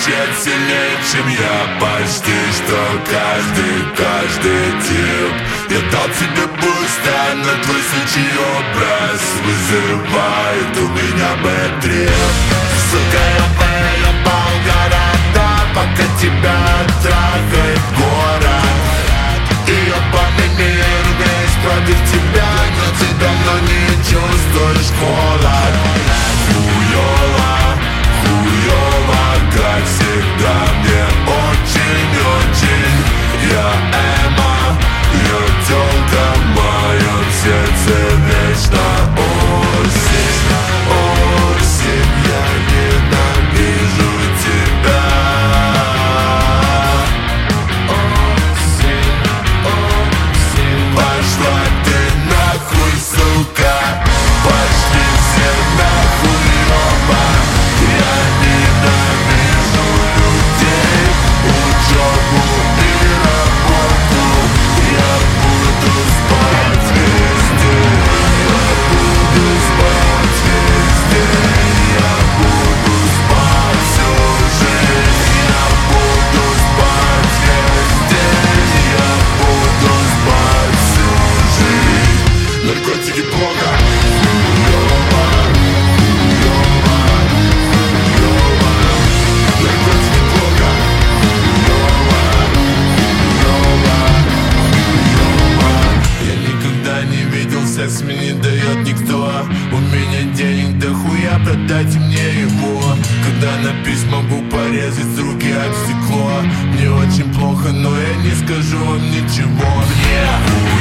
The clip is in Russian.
звучит сильнее, чем я. Почти что каждый тип. Я дал тебе буста, но твой сучий образ вызывает у меня бэт-трип. Сука, я выебал города, пока тебя трахает город. И ебаный мир весь против тебя, но ты давно не чувствуешь холод. Хуёво, как всегда, мне очень-очень. Я эмо, я тёлка, в моем сердце вечно осень. Осень, я ненавижу тебя. Пошла ты нахуй, сука. Пошли все нахуй, оба. Я ненавижу людей, учебу и работу. Я буду спать везде. Я буду спать везде. Я буду спать всю жизнь. Я буду спать везде. Я буду спать всю жизнь. Наркотики плохо. Наркотики плохо. Я никогда не видел, секс мне не дает никто. У меня денег дохуя, продайте мне его. Когда напись, могу порезать руки об стекло. Мне очень плохо, но я не скажу вам ничего. Мне